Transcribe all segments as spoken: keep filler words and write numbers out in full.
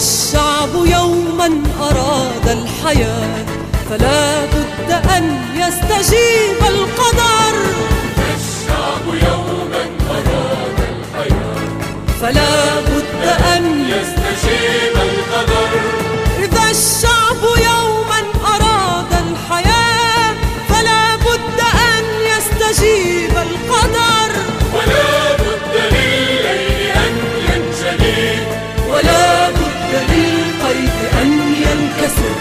الشعب يوما أراد الحياة فلا بد أن يستجيب القدر. الشعب يوما أراد الحياة فلا بد أن يستجيب القدر. إذا الشعب يوما أراد الحياة فلا بد أن يستجيب القدر. ولا بد للليل أن ينجلي ولا بد للقيد أن ينكسر.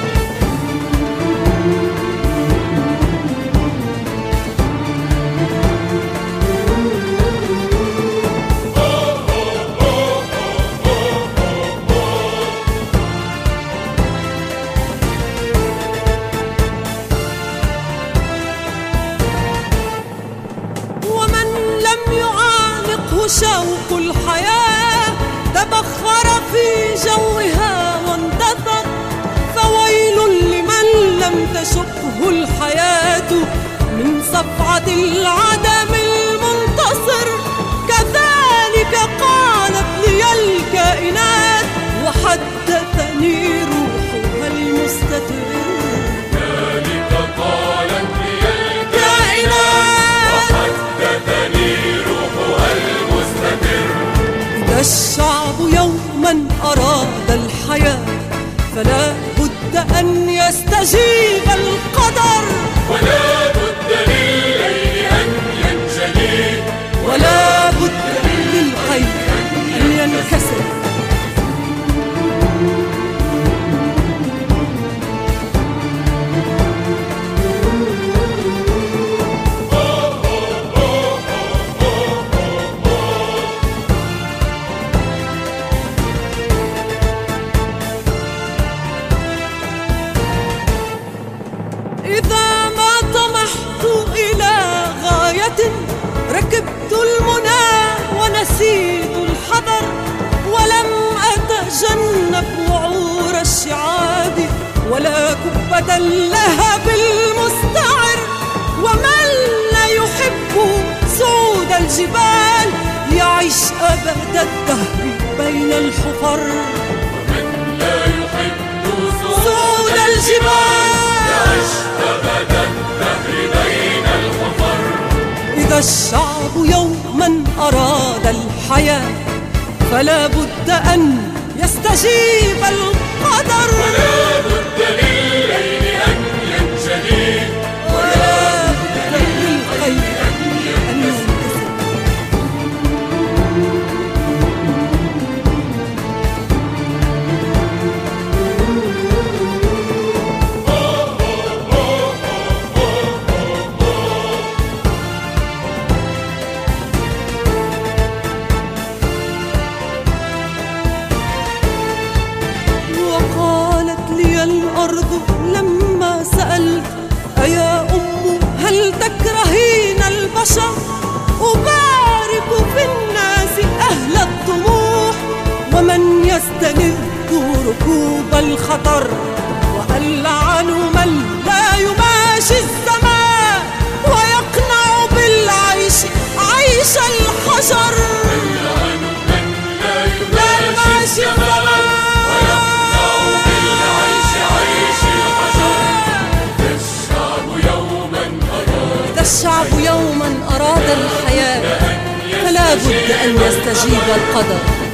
شوق الحياة تبخر في جوها واندثر. فويل لمن لم تشقه الحياة من صفعة العدم المنتصر. كذلك قالت لي الكائنات وحدثني روحها المستتر. ذلك قالت لي الكائنات وحدثني روحها المستتر. إذا الشعب يوما أراد الحياة فلا بد أن يستجيب القدر. ولا بد للليل أن ينجلي ولا بد للقيد أن ينكسر. إذا ما طمحت إلى غاية ركبت المنى ونسيت الحذر. ولم أتجنب وعور الشعاب ولا كبة اللهب المستعر. ومن لا يحب صعود الجبال يعيش أبد الدهر بين الحفر. ومن لا يحب صعود الجبال أبدا الدهر بين الحفر. إذا الشعب يوما أراد الحياة فلا بد أن يستجيب القدر. ولا بد للليل أن ينجلي ولا بد للقيد أن ينكسر. الأرض لما سألت أيا أم هل تكرهين البشر؟ أبارك في الناس أهل الطموح ومن يستلذ ركوب الخطر. وألعن من لا يماشي الزمان ويقنع بالعيش عيش الحجر. ألعن من لا يماشي الزمان الشعب يوما أراد الحياة فلا بد أن يستجيب القدر.